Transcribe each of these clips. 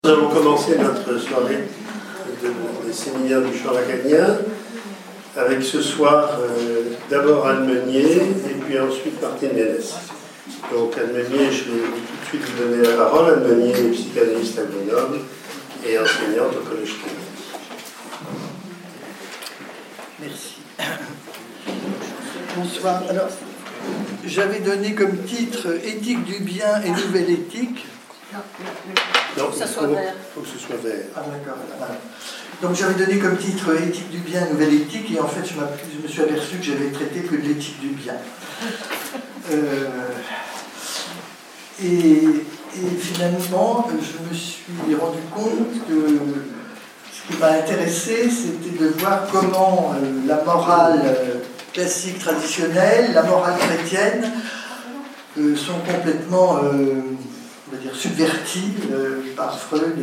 Nous allons commencer notre soirée des séminaires du chant lacanien avec ce soir d'abord Anne Meunier et puis ensuite Martine Ménès. Donc Anne Meunier, je vais tout de suite vous donner la parole. Anne Meunier est psychanalyste à Grenoble et enseignante au Collège Clinique. Merci. Bonsoir. Alors, j'avais donné comme titre Éthique du bien et nouvelle éthique. Non, il faut que ce soit vert. Ah d'accord, voilà. Donc j'avais donné comme titre Éthique du bien, nouvelle éthique, et en fait je me suis aperçu que j'avais traité que de l'éthique du bien. Et finalement, je me suis rendu compte que ce qui m'a intéressé, c'était de voir comment la morale classique traditionnelle, la morale chrétienne, sont complètement on va dire, subverti par Freud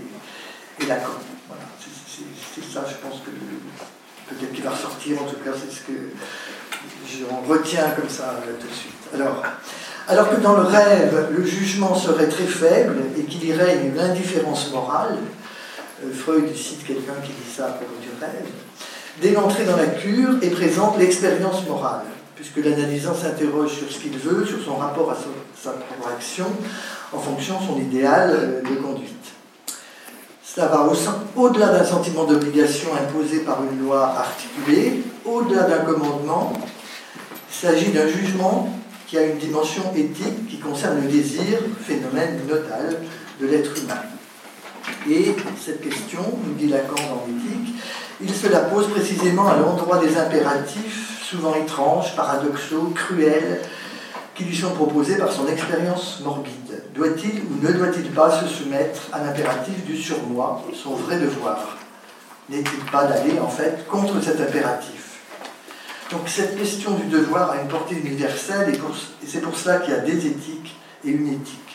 et Lacan. Voilà, c'est ça, je pense que peut-être qu'il va ressortir, en tout cas, c'est ce que j'en retiens comme ça tout de suite. Alors que dans le rêve, le jugement serait très faible et qu'il y règne une indifférence morale, Freud cite quelqu'un qui dit ça à propos du rêve, dès l'entrée dans la cure est présente l'expérience morale, puisque l'analysant s'interroge sur ce qu'il veut, sur son rapport à sa propre action, en fonction de son idéal de conduite. Cela va au-delà d'un sentiment d'obligation imposé par une loi articulée, au-delà d'un commandement. Il s'agit d'un jugement qui a une dimension éthique qui concerne le désir, phénomène nodal de l'être humain. Et cette question, nous dit Lacan dans l'éthique, il se la pose précisément à l'endroit des impératifs, souvent étranges, paradoxaux, cruels, qui lui sont proposés par son expérience morbide. Doit-il ou ne doit-il pas se soumettre à l'impératif du surmoi, son vrai devoir? N'est-il pas d'aller, en fait, contre cet impératif? Donc cette question du devoir a une portée universelle, et c'est pour cela qu'il y a des éthiques et une éthique.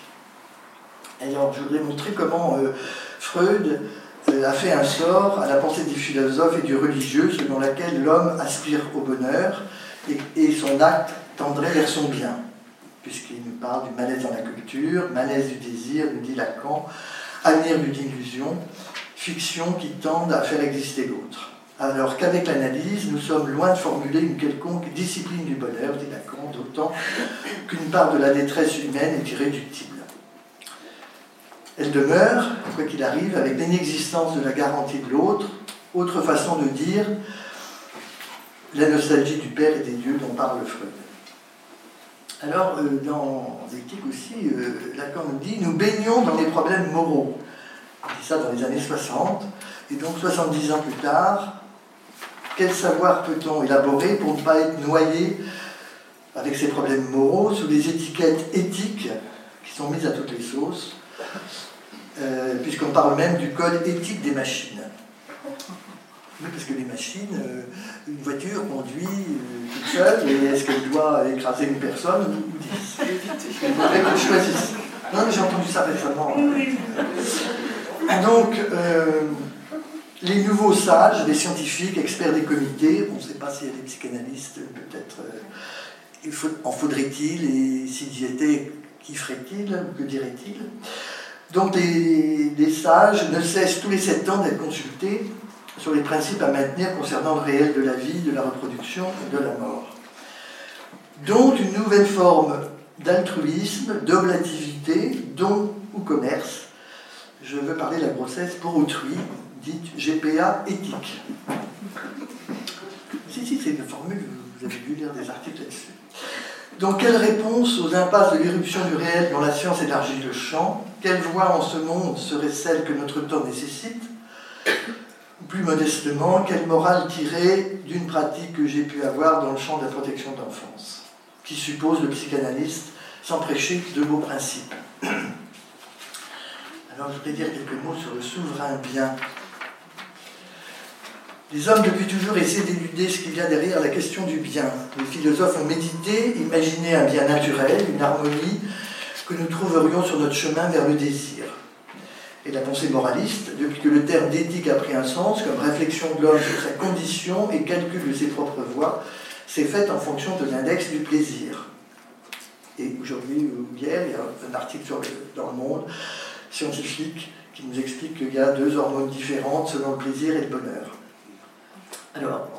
Alors, je voudrais montrer comment Freud a fait un sort à la pensée du philosophe et du religieux, selon laquelle l'homme aspire au bonheur, et son acte tendrait vers son bien, puisqu'il nous parle du malaise dans la culture, malaise du désir, nous dit Lacan, avenir d'une illusion, fiction qui tendent à faire exister l'autre. Alors qu'avec l'analyse, nous sommes loin de formuler une quelconque discipline du bonheur, dit Lacan, d'autant qu'une part de la détresse humaine est irréductible. Elle demeure, quoi qu'il arrive, avec l'inexistence de la garantie de l'autre, autre façon de dire la nostalgie du père et des dieux dont parle Freud. Alors, dans l'éthique aussi, Lacan nous dit « Nous baignons dans les problèmes moraux ». Il dit ça dans les années 60, et donc 70 ans plus tard, quel savoir peut-on élaborer pour ne pas être noyé avec ces problèmes moraux sous des étiquettes éthiques qui sont mises à toutes les sauces, puisqu'on parle même du code éthique des machines. Oui, parce que les machines, une voiture conduit toute seule, et est-ce qu'elle doit écraser une personne ou 10? Il faudrait qu'on choisisse. Non, mais j'ai entendu ça récemment. Donc, les nouveaux sages, les scientifiques, experts des comités, on ne sait pas s'il y a des psychanalystes, peut-être en faudrait-il, et s'ils y étaient, qui ferait-il, ou que dirait-il? Donc, les sages ne cessent tous les 7 ans d'être consultés sur les principes à maintenir concernant le réel de la vie, de la reproduction et de la mort. Dont une nouvelle forme d'altruisme, d'oblativité, don ou commerce. Je veux parler de la grossesse pour autrui, dite GPA éthique. Si, c'est une formule, vous avez dû lire des articles là-dessus. Donc, quelle réponse aux impasses de l'irruption du réel dont la science élargit le champ? Quelle voie en ce monde serait celle que notre temps nécessite? Plus modestement, quelle morale tirer d'une pratique que j'ai pu avoir dans le champ de la protection de l'enfance, qui suppose le psychanalyste sans prêcher de beaux principes. Alors, je voudrais dire quelques mots sur le souverain bien. Les hommes, depuis toujours, essaient d'éluder ce qu'il y a derrière la question du bien. Les philosophes ont médité, imaginé un bien naturel, une harmonie que nous trouverions sur notre chemin vers le désir. Et la pensée moraliste, depuis que le terme d'éthique a pris un sens, comme réflexion de l'homme sur sa condition et calcul de ses propres voies, s'est faite en fonction de l'index du plaisir. Et aujourd'hui ou hier, il y a un article dans Le Monde scientifique qui nous explique qu'il y a deux hormones différentes selon le plaisir et le bonheur. Alors,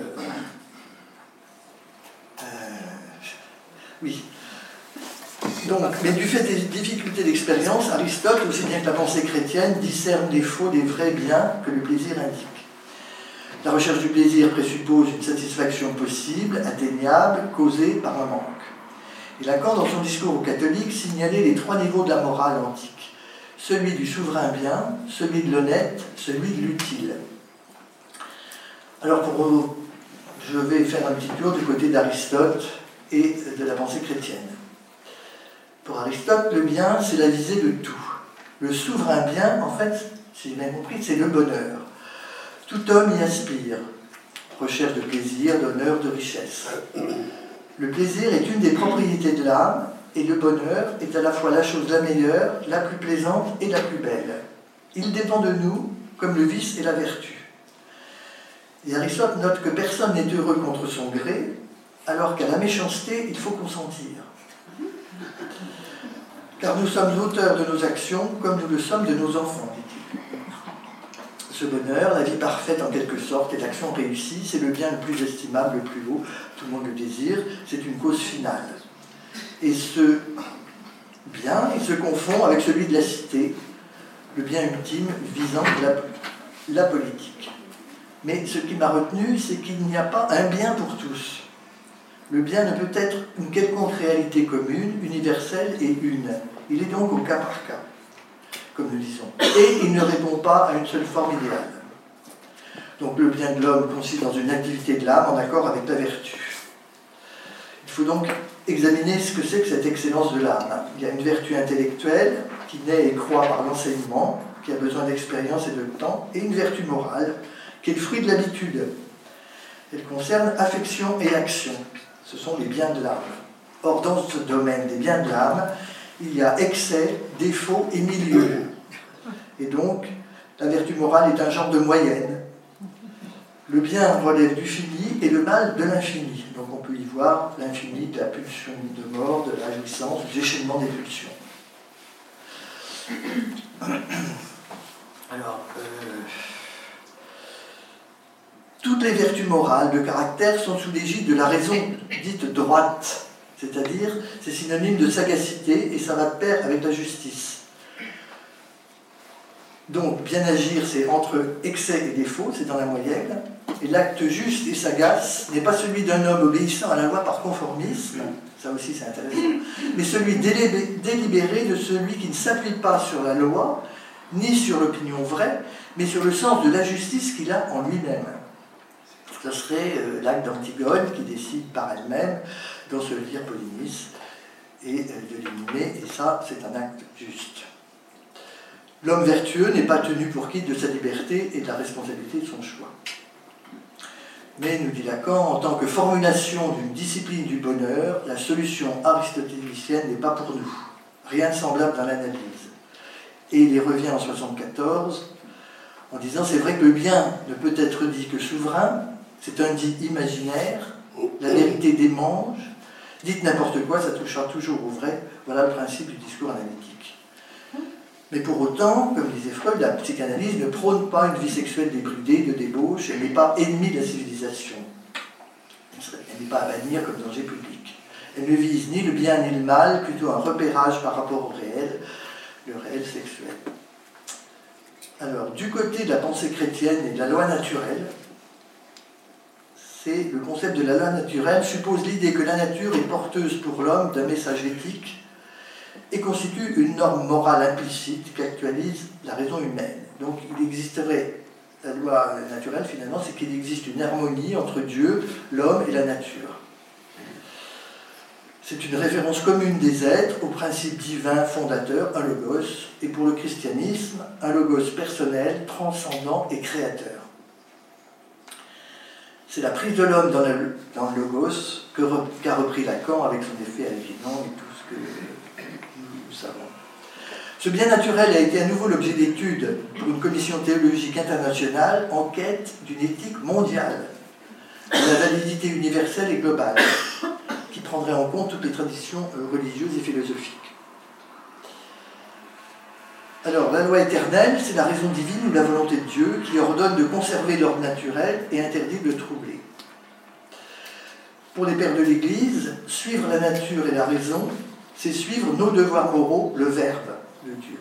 oui. Donc, mais du fait des difficultés d'expérience, Aristote, aussi bien que la pensée chrétienne, discerne les faux des vrais biens que le plaisir indique. La recherche du plaisir présuppose une satisfaction possible, atteignable, causée par un manque. Et Lacan, dans son discours aux catholiques, signalait les trois niveaux de la morale antique. Celui du souverain bien, celui de l'honnête, celui de l'utile. Alors, je vais faire un petit tour du côté d'Aristote et de la pensée chrétienne. Pour Aristote, le bien, c'est la visée de tout. Le souverain bien, en fait, si j'ai bien compris, c'est le bonheur. Tout homme y aspire. Recherche de plaisir, d'honneur, de richesse. Le plaisir est une des propriétés de l'âme, et le bonheur est à la fois la chose la meilleure, la plus plaisante et la plus belle. Il dépend de nous, comme le vice et la vertu. Et Aristote note que personne n'est heureux contre son gré, alors qu'à la méchanceté, il faut consentir. Car nous sommes auteurs de nos actions comme nous le sommes de nos enfants, dit-il. Ce bonheur, la vie parfaite en quelque sorte, et l'action réussie, c'est le bien le plus estimable, le plus beau, tout le monde le désire, c'est une cause finale. Et ce bien, il se confond avec celui de la cité, le bien ultime visant la politique. Mais ce qui m'a retenu, c'est qu'il n'y a pas un bien pour tous. Le bien ne peut être une quelconque réalité commune, universelle et une. Il est donc au cas par cas, comme nous disons. Et il ne répond pas à une seule forme idéale. Donc le bien de l'homme consiste dans une activité de l'âme en accord avec la vertu. Il faut donc examiner ce que c'est que cette excellence de l'âme. Il y a une vertu intellectuelle qui naît et croît par l'enseignement, qui a besoin d'expérience et de temps, et une vertu morale qui est le fruit de l'habitude. Elle concerne affection et action. Ce sont les biens de l'âme. Or, dans ce domaine des biens de l'âme, il y a excès, défaut et milieu. Et donc, la vertu morale est un genre de moyenne. Le bien relève du fini et le mal de l'infini. Donc on peut y voir l'infini de la pulsion de mort, de la jouissance, du déchaînement des pulsions. Alors, toutes les vertus morales de caractère sont sous l'égide de la raison dite droite, c'est-à-dire c'est synonyme de sagacité et ça va de pair avec la justice. Donc, bien agir, c'est entre excès et défaut, c'est dans la moyenne. Et l'acte juste et sagace n'est pas celui d'un homme obéissant à la loi par conformisme, ça aussi c'est intéressant, mais celui délibéré de celui qui ne s'appuie pas sur la loi, ni sur l'opinion vraie, mais sur le sens de la justice qu'il a en lui-même. Ce serait l'acte d'Antigone qui décide par elle-même d'ensevelir Polynice et de l'éliminer, et ça c'est un acte juste. L'homme vertueux n'est pas tenu pour quitte de sa liberté et de la responsabilité de son choix. Mais, nous dit Lacan, en tant que formulation d'une discipline du bonheur, la solution aristotélicienne n'est pas pour nous. Rien de semblable dans l'analyse. Et il y revient en 1974 en disant c'est vrai que le bien ne peut être dit que souverain, c'est un dit imaginaire, la vérité démange, dites n'importe quoi, ça touchera toujours au vrai. Voilà le principe du discours analytique. Mais pour autant, comme disait Freud, la psychanalyse ne prône pas une vie sexuelle débridée, de débauche, elle n'est pas ennemie de la civilisation. Elle n'est pas à bannir comme danger public. Elle ne vise ni le bien ni le mal, plutôt un repérage par rapport au réel, le réel sexuel. Alors, du côté de la pensée chrétienne et de la loi naturelle, le concept de la loi naturelle suppose l'idée que la nature est porteuse pour l'homme d'un message éthique et constitue une norme morale implicite qui actualise la raison humaine. Donc il existerait, la loi naturelle finalement, c'est qu'il existe une harmonie entre Dieu, l'homme et la nature. C'est une référence commune des êtres au principe divin fondateur, un logos, et pour le christianisme, un logos personnel, transcendant et créateur. C'est la prise de l'homme dans le logos qu'a repris Lacan avec son effet aliénant et tout ce que nous savons. Ce bien naturel a été à nouveau l'objet d'études pour une commission théologique internationale en quête d'une éthique mondiale, de la validité universelle et globale, qui prendrait en compte toutes les traditions religieuses et philosophiques. Alors, la loi éternelle, c'est la raison divine ou la volonté de Dieu qui ordonne de conserver l'ordre naturel et interdit de le troubler. Pour les pères de l'Église, suivre la nature et la raison, c'est suivre nos devoirs moraux, le Verbe de Dieu.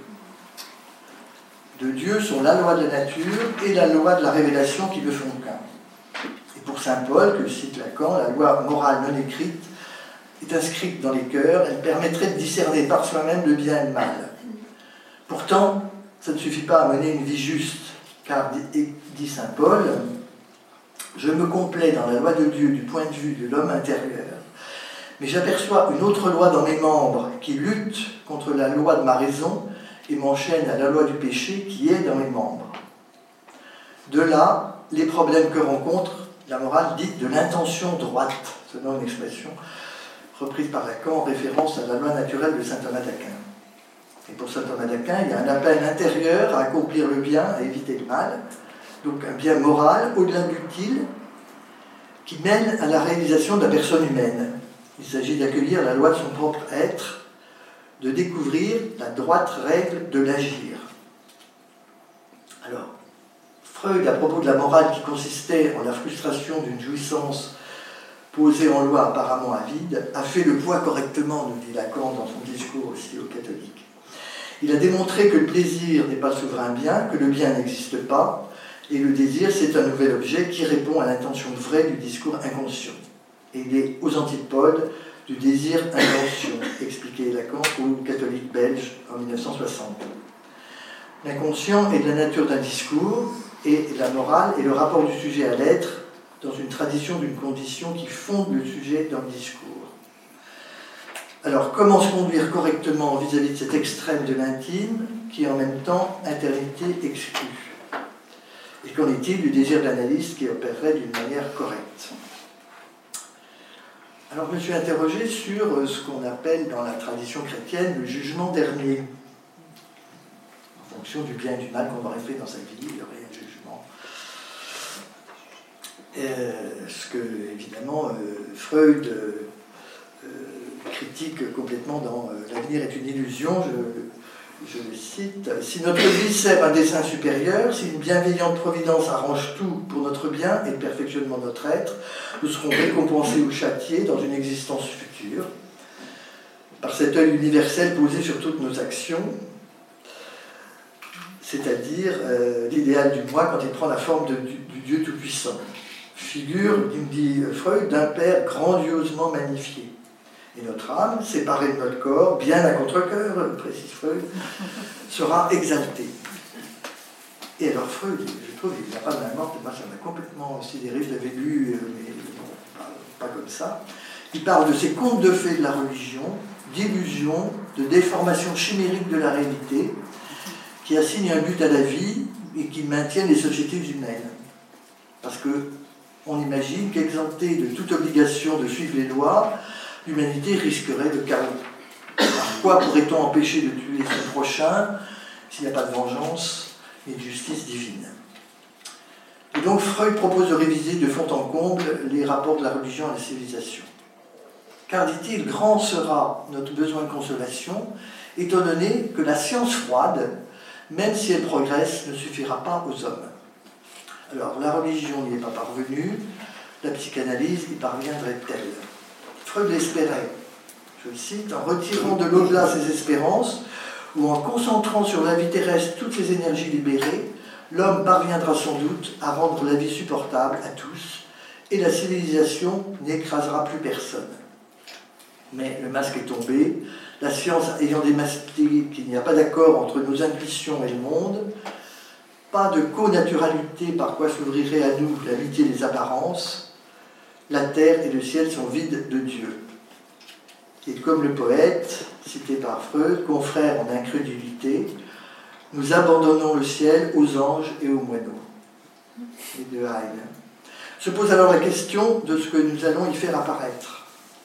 De Dieu sont la loi de la nature et la loi de la révélation qui ne font qu'un. Et pour saint Paul, que cite Lacan, la loi morale non écrite est inscrite dans les cœurs, elle permettrait de discerner par soi-même le bien et le mal. Pourtant, ça ne suffit pas à mener une vie juste, car, dit saint Paul, je me complais dans la loi de Dieu du point de vue de l'homme intérieur, mais j'aperçois une autre loi dans mes membres qui lutte contre la loi de ma raison et m'enchaîne à la loi du péché qui est dans mes membres. De là, les problèmes que rencontre la morale dite de l'intention droite, selon une expression reprise par Lacan en référence à la loi naturelle de saint Thomas d'Aquin. Et pour saint Thomas d'Aquin, il y a un appel intérieur à accomplir le bien, à éviter le mal, donc un bien moral au-delà de l'utile qui mène à la réalisation de la personne humaine. Il s'agit d'accueillir la loi de son propre être, de découvrir la droite règle de l'agir. Alors, Freud, à propos de la morale qui consistait en la frustration d'une jouissance posée en loi apparemment avide, a fait le poids correctement, nous dit Lacan dans son discours aussi aux catholiques. Il a démontré que le plaisir n'est pas le souverain bien, que le bien n'existe pas, et le désir, c'est un nouvel objet qui répond à l'intention vraie du discours inconscient. Et il est aux antipodes du désir inconscient, expliquait Lacan aux catholiques belges en 1960. L'inconscient est de la nature d'un discours, et la morale est le rapport du sujet à l'être dans une tradition d'une condition qui fonde le sujet dans le discours. Alors, comment se conduire correctement vis-à-vis de cet extrême de l'intime qui est en même temps interdité exclue? Et qu'en est-il du désir de l'analyste qui opérerait d'une manière correcte? Alors, je me suis interrogé sur ce qu'on appelle dans la tradition chrétienne le jugement dernier. En fonction du bien et du mal qu'on aurait fait dans sa vie, il y aurait un jugement. Ce que, évidemment, Freud critique complètement dans L'avenir est une illusion, je le cite. Si notre vie sert un dessein supérieur, si une bienveillante providence arrange tout pour notre bien et le perfectionnement de notre être, nous serons récompensés ou châtiés dans une existence future, par cet œil universel posé sur toutes nos actions, c'est-à-dire l'idéal du moi quand il prend la forme du Dieu Tout-Puissant. Figure, dit Freud, d'un Père grandiosement magnifié. Et notre âme, séparée de notre corps, bien à contre-cœur, précise Freud, sera exaltée. Et alors Freud, je trouve, il n'a pas de la morte, moi ça m'a complètement sidéré, je l'avais lu, mais bon, pas comme ça. Il parle de ces contes de fées de la religion, d'illusions, de déformations chimériques de la réalité, qui assignent un but à la vie et qui maintiennent les sociétés humaines. Parce qu'on imagine qu'exemptée de toute obligation de suivre les lois, l'humanité risquerait le chaos. Par quoi pourrait-on empêcher de tuer son prochain s'il n'y a pas de vengeance et de justice divine? Et donc Freud propose de réviser de fond en comble les rapports de la religion à la civilisation. Car, dit-il, grand sera notre besoin de consolation, étant donné que la science froide, même si elle progresse, ne suffira pas aux hommes. Alors, la religion n'y est pas parvenue, la psychanalyse y parviendrait-elle? Freud l'espérait, je le cite, en retirant de l'au-delà ses espérances ou en concentrant sur la vie terrestre toutes ses énergies libérées, l'homme parviendra sans doute à rendre la vie supportable à tous et la civilisation n'écrasera plus personne. Mais le masque est tombé, la science ayant démasqué qu'il n'y a pas d'accord entre nos intuitions et le monde, pas de co-naturalité par quoi s'ouvrirait à nous l'amitié des apparences, la terre et le ciel sont vides de Dieu. Et comme le poète, cité par Freud, confrère en incrédulité, nous abandonnons le ciel aux anges et aux moineaux. Et de Heine. Se pose alors la question de ce que nous allons y faire apparaître.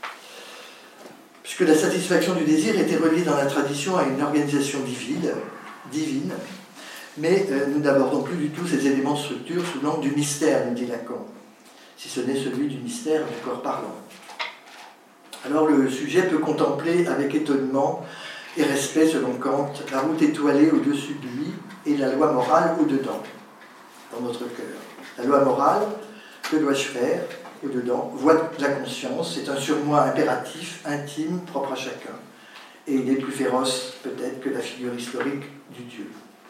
Puisque la satisfaction du désir était reliée dans la tradition à une organisation divine, mais nous n'abordons plus du tout ces éléments de structure sous l'angle du mystère, nous dit Lacan, si ce n'est celui du mystère du corps parlant. Alors le sujet peut contempler avec étonnement et respect, selon Kant, la route étoilée au-dessus de lui et la loi morale au-dedans, dans notre cœur. La loi morale, que dois-je faire au-dedans? Voie de la conscience, c'est un surmoi impératif, intime, propre à chacun. Et il est plus féroce, peut-être, que la figure historique du Dieu.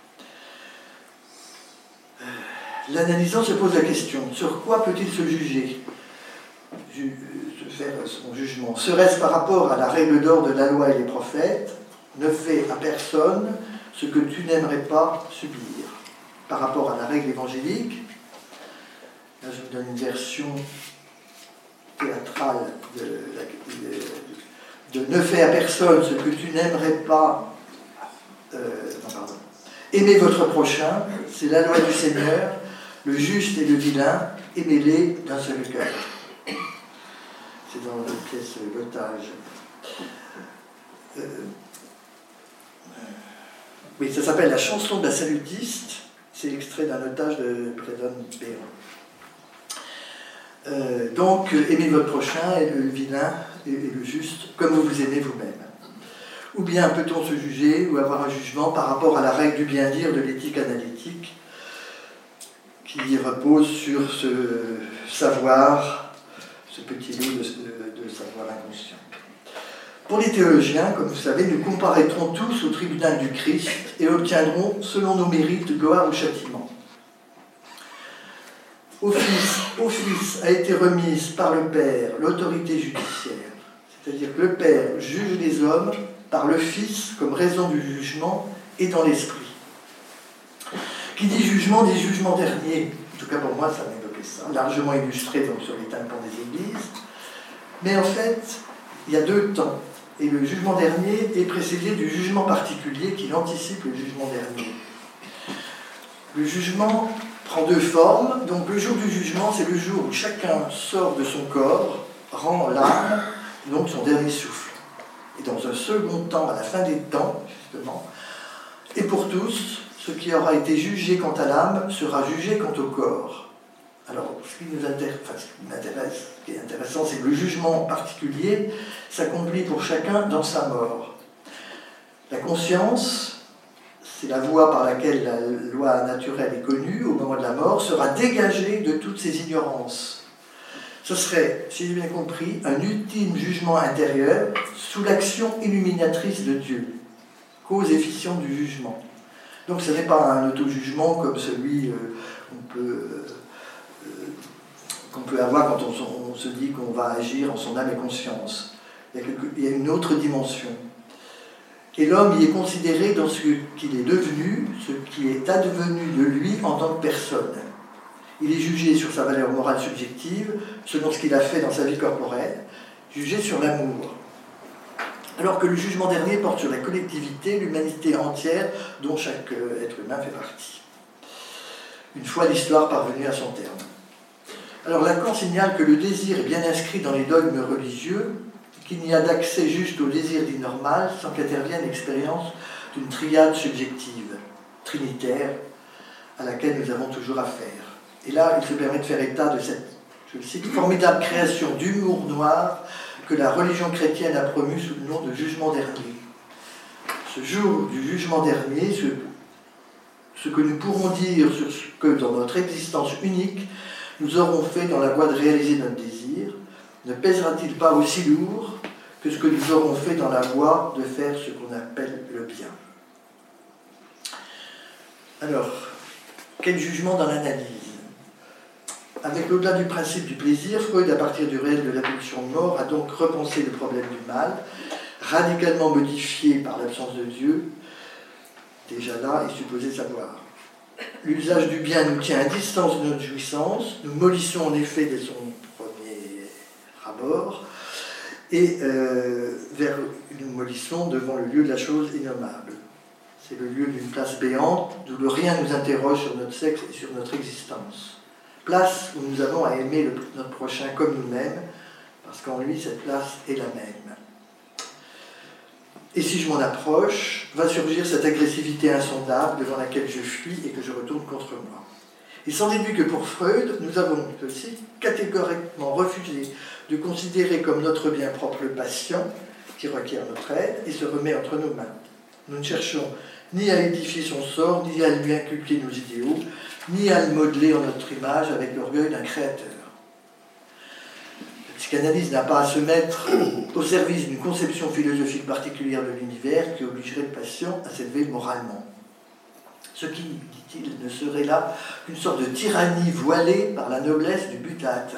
L'analysant se pose la question, sur quoi peut-il se juger, se faire son jugement? Serait-ce par rapport à la règle d'or de la loi et les prophètes? Ne fais à personne ce que tu n'aimerais pas subir. Par rapport à la règle évangélique, là je vous donne une version théâtrale de ne fais à personne ce que tu n'aimerais pas. Aimez votre prochain, c'est la loi du Seigneur, le juste et le vilain, aimez-les d'un seul cœur. C'est dans la pièce L'Otage. Oui, ça s'appelle La chanson de la salutiste. C'est l'extrait d'un otage de Prédon Béron. Donc, aimez votre prochain, et le vilain, et le juste, comme vous vous aimez vous-même. Ou bien peut-on se juger ou avoir un jugement par rapport à la règle du bien-dire de l'éthique analytique qui repose sur ce savoir, ce petit lot de savoir inconscient. Pour les théologiens, comme vous savez, nous comparaîtrons tous au tribunal du Christ et obtiendrons, selon nos mérites, gloire ou châtiment. Au Fils a été remise par le Père l'autorité judiciaire, c'est-à-dire que le Père juge les hommes par le Fils comme raison du jugement et dans l'esprit. Qui dit jugement dernier. En tout cas pour moi, ça m'évoquait ça, largement illustré donc, sur les tympans des églises. Mais en fait, il y a deux temps. Et le jugement dernier est précédé du jugement particulier qui anticipe le jugement dernier. Le jugement prend deux formes. Donc le jour du jugement, c'est le jour où chacun sort de son corps, rend l'âme, donc son dernier souffle. Et dans un second temps, à la fin des temps, justement, et pour tous, ce qui aura été jugé quant à l'âme sera jugé quant au corps. Alors, ce qui est intéressant, c'est que le jugement particulier s'accomplit pour chacun dans sa mort. La conscience, c'est la voie par laquelle la loi naturelle est connue au moment de la mort, sera dégagée de toutes ses ignorances. Ce serait, si j'ai bien compris, un ultime jugement intérieur sous l'action illuminatrice de Dieu, cause efficiente du jugement. Donc ce n'est pas un auto-jugement comme celui qu'on peut avoir quand on se dit qu'on va agir en son âme et conscience. Il y a une autre dimension. Et l'homme y est considéré dans ce qu'il est devenu, ce qui est advenu de lui en tant que personne. Il est jugé sur sa valeur morale subjective, selon ce qu'il a fait dans sa vie corporelle, jugé sur l'amour. Alors que le jugement dernier porte sur la collectivité, l'humanité entière, dont chaque être humain fait partie. Une fois l'histoire parvenue à son terme. Alors Lacan signale que le désir est bien inscrit dans les dogmes religieux, qu'il n'y a d'accès juste au désir dit normal sans qu'intervienne l'expérience d'une triade subjective, trinitaire, à laquelle nous avons toujours affaire. Et là, il se permet de faire état de cette, je le cite, formidable création d'humour noir que la religion chrétienne a promu sous le nom de jugement dernier. Ce jour du jugement dernier, ce que nous pourrons dire sur ce que dans notre existence unique, nous aurons fait dans la voie de réaliser notre désir, ne pèsera-t-il pas aussi lourd que ce que nous aurons fait dans la voie de faire ce qu'on appelle le bien? Alors, quel jugement dans l'analyse? Avec l'au-delà du principe du plaisir, Freud, à partir du réel de la pulsion de mort, a donc repensé le problème du mal, radicalement modifié par l'absence de Dieu, déjà là, est supposé savoir. L'usage du bien nous tient à distance de notre jouissance, nous mollissons en effet dès son premier abord, et nous mollissons devant le lieu de la chose innommable. C'est le lieu d'une place béante, d'où le rien nous interroge sur notre sexe et sur notre existence. Place où nous avons à aimer notre prochain comme nous-mêmes, parce qu'en lui, cette place est la même. Et si je m'en approche, va surgir cette agressivité insondable devant laquelle je fuis et que je retourne contre moi. Il s'en déduit que pour Freud, nous avons aussi catégoriquement refusé de considérer comme notre bien propre le patient, qui requiert notre aide et se remet entre nos mains. Nous ne cherchons ni à édifier son sort, ni à lui inculquer nos idéaux, ni à le modeler en notre image avec l'orgueil d'un créateur. La psychanalyse n'a pas à se mettre au service d'une conception philosophique particulière de l'univers qui obligerait le patient à s'élever moralement. Ce qui, dit-il, ne serait là qu'une sorte de tyrannie voilée par la noblesse du but à atteindre.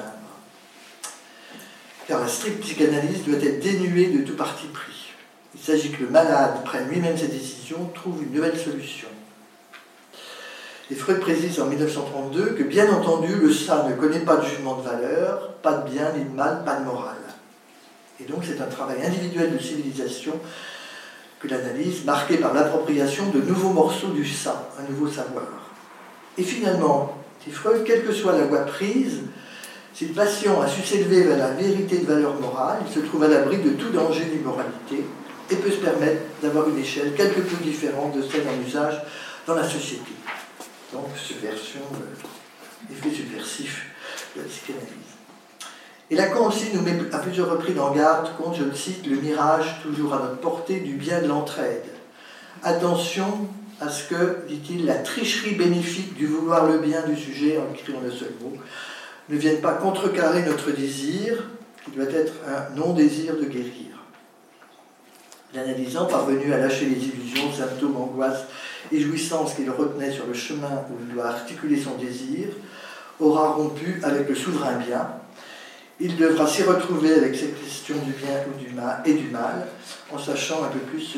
Car la stricte psychanalyse doit être dénuée de tout parti pris. Il s'agit que le malade prenne lui-même ses décisions, trouve une nouvelle solution. Et Freud précise en 1932 que, bien entendu, le ça ne connaît pas de jugement de valeur, pas de bien ni de mal, pas de morale. Et donc c'est un travail individuel de civilisation que l'analyse, marquée par l'appropriation de nouveaux morceaux du ça, un nouveau savoir. Et finalement, dit Freud, quelle que soit la voie prise, si le patient a su s'élever vers la vérité de valeur morale, il se trouve à l'abri de tout danger d'immoralité et peut se permettre d'avoir une échelle quelque peu différente de celle en usage dans la société. Donc, subversion, effet subversif de la psychanalyse. Et Lacan aussi nous met à plusieurs reprises en garde contre, je le cite, le mirage toujours à notre portée du bien de l'entraide. Attention à ce que, dit-il, la tricherie bénéfique du vouloir le bien du sujet, en écrivant le seul mot, ne vienne pas contrecarrer notre désir, qui doit être un non-désir de guérir. L'analysant, parvenu à lâcher les illusions, symptômes, angoisses et jouissances qui le retenaient sur le chemin où il doit articuler son désir, aura rompu avec le souverain bien. Il devra s'y retrouver avec ces questions du bien ou du mal, et du mal, en sachant un peu plus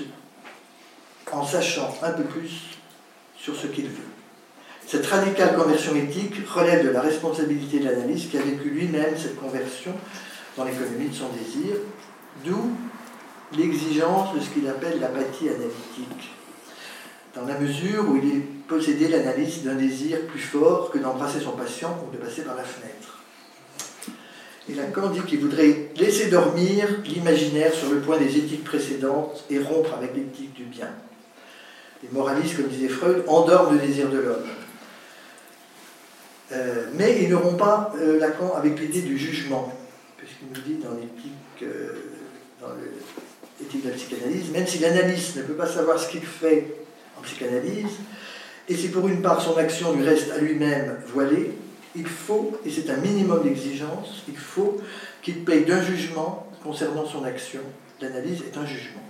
sur ce qu'il veut. Cette radicale conversion éthique relève de la responsabilité de l'analyste qui a vécu lui-même cette conversion dans l'économie de son désir, d'où l'exigence de ce qu'il appelle l'apathie analytique, dans la mesure où il est possédé l'analyse d'un désir plus fort que d'embrasser son patient ou de passer par la fenêtre. Et Lacan dit qu'il voudrait laisser dormir l'imaginaire sur le point des éthiques précédentes et rompre avec l'éthique du bien. Les moralistes, comme disait Freud, endorment le désir de l'homme. Mais ils n'auront pas Lacan avec l'idée du jugement, puisqu'il nous dit dans l'éthique de la psychanalyse, même si l'analyste ne peut pas savoir ce qu'il fait en psychanalyse, et si pour une part son action lui reste à lui-même voilée, il faut, et c'est un minimum d'exigence, il faut qu'il paye d'un jugement concernant son action. L'analyse est un jugement.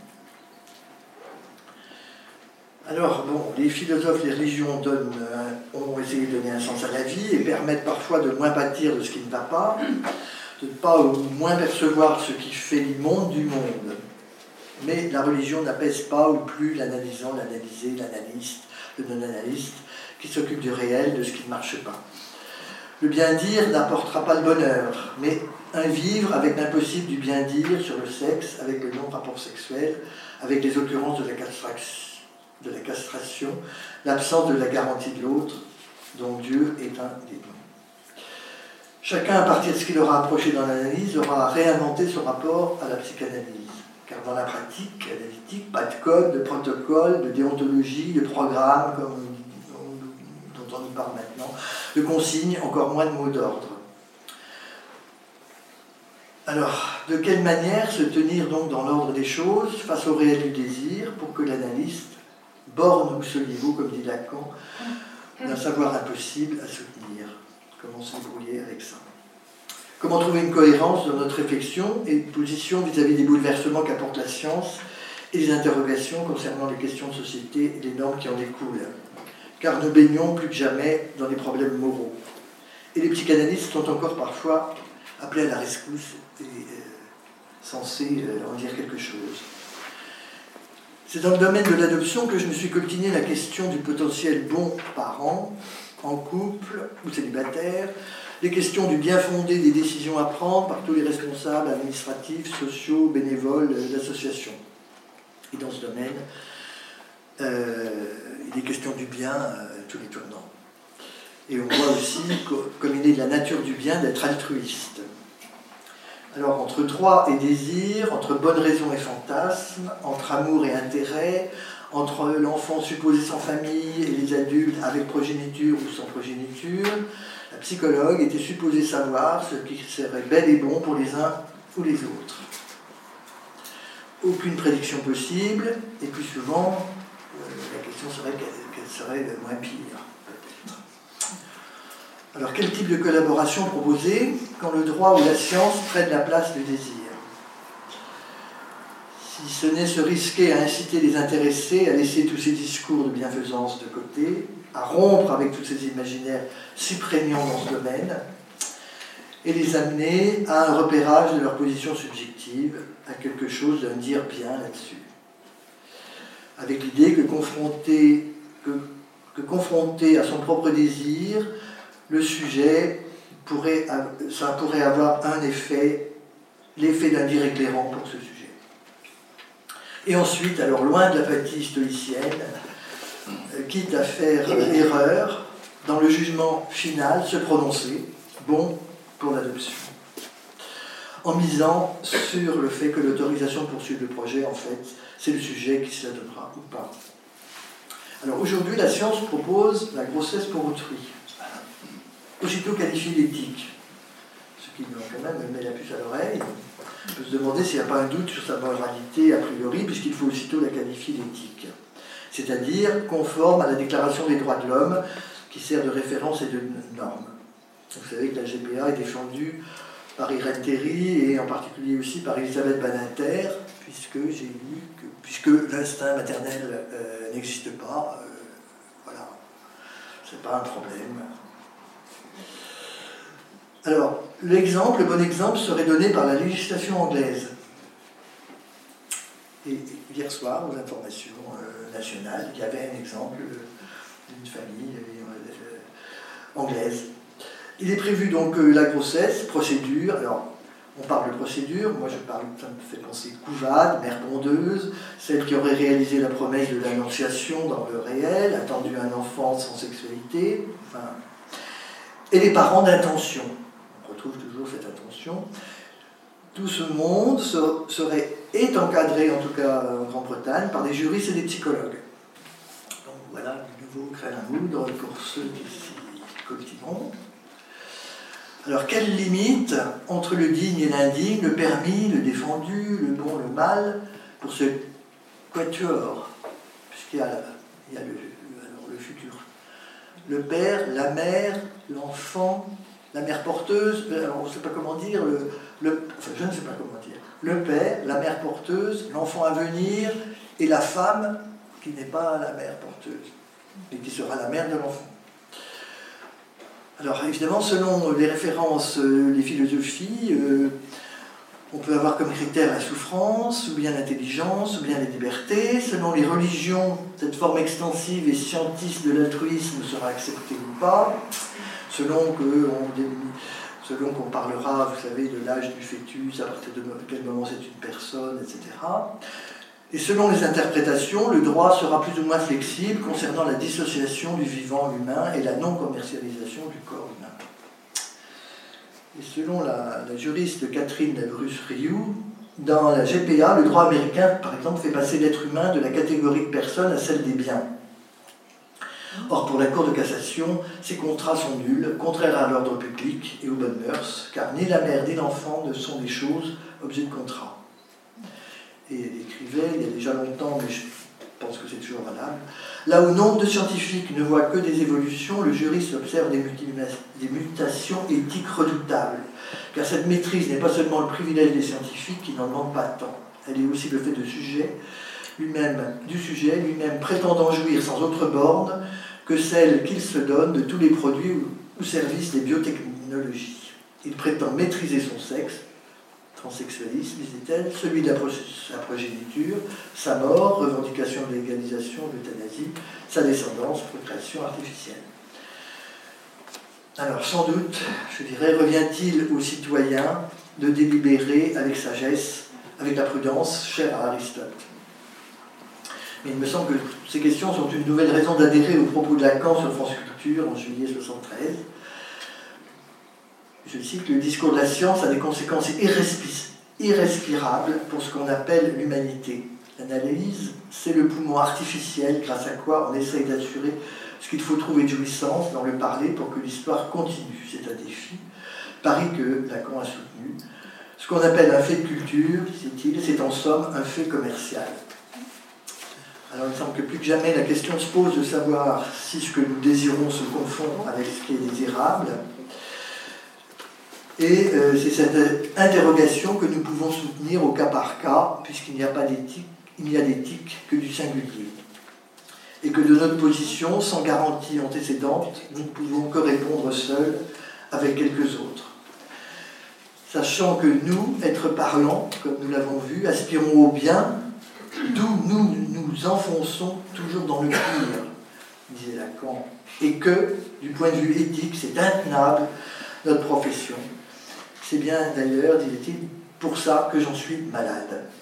Alors, bon, les philosophes, les religions ont essayé de donner un sens à la vie et permettent parfois de moins pâtir de ce qui ne va pas, de ne pas ou moins percevoir ce qui fait l'immonde du monde. Mais la religion n'apaise pas ou plus l'analysant, l'analysé, l'analyste, le non-analyste, qui s'occupe du réel, de ce qui ne marche pas. Le bien-dire n'apportera pas le bonheur, mais un vivre avec l'impossible du bien-dire sur le sexe, avec le non-rapport sexuel, avec les occurrences de la castration, l'absence de la garantie de l'autre, dont Dieu est un des dons. Chacun, à partir de ce qu'il aura approché dans l'analyse, aura réinventé son rapport à la psychanalyse. Car dans la pratique analytique, pas de code, de protocole, de déontologie, de programme, dont on nous parle maintenant, de consignes, encore moins de mots d'ordre. Alors, de quelle manière se tenir donc dans l'ordre des choses face au réel du désir pour que l'analyste borne ou ce niveau, comme dit Lacan, d'un savoir impossible à soutenir? Comment se débrouiller avec ça? Comment trouver une cohérence dans notre réflexion et une position vis-à-vis des bouleversements qu'apporte la science et les interrogations concernant les questions de société et les normes qui en découlent? Car nous baignons plus que jamais dans des problèmes moraux. Et les psychanalystes sont encore parfois appelés à la rescousse et censés en dire quelque chose. C'est dans le domaine de l'adoption que je me suis coltiné la question du potentiel bon parent, en couple ou célibataire, les questions du bien fondé des décisions à prendre par tous les responsables administratifs, sociaux, bénévoles, d'associations. Et dans ce domaine, il est question du bien à tous les tournants. Et on voit aussi, comme il est de la nature du bien, d'être altruiste. Alors, entre droit et désir, entre bonne raison et fantasme, entre amour et intérêt, entre l'enfant supposé sans famille et les adultes avec progéniture ou sans progéniture, la psychologue était supposée savoir ce qui serait bel et bon pour les uns ou les autres. aucune prédiction possible, et plus souvent, la question serait qu'elle serait moins pire, peut-être. Alors, quel type de collaboration proposer quand le droit ou la science prennent la place du désir? Si ce n'est se risquer à inciter les intéressés à laisser tous ces discours de bienfaisance de côté, à rompre avec tous ces imaginaires si prégnants dans ce domaine, et les amener à un repérage de leur position subjective, à quelque chose d'un dire bien là-dessus. Avec l'idée que confronté à son propre désir, le sujet pourrait avoir un effet, l'effet d'un dire éclairant pour ce sujet. Et ensuite, alors loin de l'apathie stoïcienne, quitte à faire erreur, dans le jugement final, se prononcer, bon pour l'adoption, en misant sur le fait que l'autorisation de poursuivre le projet, en fait, c'est le sujet qui se la donnera ou pas. Alors aujourd'hui, la science propose la grossesse pour autrui, aussitôt qualifiée d'éthique, ce qui quand même met la puce à l'oreille. On peut se demander s'il n'y a pas un doute sur sa moralité a priori, puisqu'il faut aussitôt la qualifier d'éthique, c'est-à-dire conforme à la Déclaration des droits de l'homme, qui sert de référence et de norme. Vous savez que la GPA est défendue par Irène Théry et en particulier aussi par Elisabeth Badinter, puisque j'ai lu que, puisque l'instinct maternel n'existe pas, voilà, c'est pas un problème. Alors, le bon exemple serait donné par la législation anglaise. Et hier soir, aux informations nationales, il y avait un exemple d'une famille anglaise. Il est prévu donc la grossesse, procédure. Alors, on parle de procédure, moi ça me fait penser couvade, mère pondeuse, celle qui aurait réalisé la promesse de l'annonciation dans le réel, attendu un enfant sans sexualité, enfin, et les parents d'intention. On retrouve toujours cette intention. Tout ce monde est encadré, en tout cas en Grande-Bretagne, par des juristes et des psychologues. Donc voilà, du nouveau grain à moudre pour ceux qui s'y cultivent. Alors, quelle limite entre le digne et l'indigne, le permis, le défendu, le bon, le mal, pour ce quatuor, puisqu'il y a, le futur. Le père, la mère, l'enfant, la mère porteuse, alors on ne sait pas comment dire, enfin je ne sais pas comment dire, le père, la mère porteuse, l'enfant à venir, et la femme qui n'est pas la mère porteuse, mais qui sera la mère de l'enfant. Alors évidemment, selon les références, les philosophies, on peut avoir comme critère la souffrance, ou bien l'intelligence, ou bien la liberté. Selon les religions, cette forme extensive et scientiste de l'altruisme sera acceptée ou pas. Selon qu'on parlera, vous savez, de l'âge du fœtus, à partir de quel moment c'est une personne, etc. Et selon les interprétations, le droit sera plus ou moins flexible concernant la dissociation du vivant humain et la non-commercialisation du corps humain. Et selon la juriste Catherine Bruce-Rioux, dans la GPA, le droit américain, par exemple, fait passer l'être humain de la catégorie de personne à celle des biens. Or, pour la Cour de cassation, ces contrats sont nuls, contraires à l'ordre public et aux bonnes mœurs, car ni la mère ni l'enfant ne sont des choses objets de contrat. Et elle écrivait, il y a déjà longtemps, mais je pense que c'est toujours valable, là où nombre de scientifiques ne voient que des évolutions, le juriste observe des mutations éthiques redoutables, car cette maîtrise n'est pas seulement le privilège des scientifiques qui n'en demandent pas tant, elle est aussi le fait du sujet lui-même prétendant jouir sans autre borne que celle qu'il se donne de tous les produits ou services des biotechnologies. Il prétend maîtriser son sexe, transsexualisme, disait-elle, celui de sa progéniture, sa mort, revendication de légalisation de l'euthanasie, sa descendance, procréation artificielle. Alors, sans doute, je dirais, revient-il aux citoyens de délibérer avec sagesse, avec la prudence chère à Aristote. Mais il me semble que ces questions sont une nouvelle raison d'adhérer aux propos de Lacan sur France Culture en juillet 1973. Je cite, le discours de la science a des conséquences irrespirables pour ce qu'on appelle l'humanité. L'analyse, c'est le poumon artificiel grâce à quoi on essaye d'assurer ce qu'il faut trouver de jouissance dans le parler pour que l'histoire continue. C'est un défi. Pari que Lacan a soutenu. Ce qu'on appelle un fait de culture, dit-il, c'est en somme un fait commercial. Alors il me semble que plus que jamais la question se pose de savoir si ce que nous désirons se confond avec ce qui est désirable. Et c'est cette interrogation que nous pouvons soutenir au cas par cas, puisqu'il n'y a pas d'éthique, il n'y a d'éthique que du singulier. Et que de notre position, sans garantie antécédente, nous ne pouvons que répondre seuls avec quelques autres. Sachant que nous, êtres parlants, comme nous l'avons vu, aspirons au bien, d'où nous nous enfonçons toujours dans le pire, disait Lacan, et que, du point de vue éthique, c'est intenable, notre profession. C'est bien d'ailleurs, disait-il, pour ça que j'en suis malade.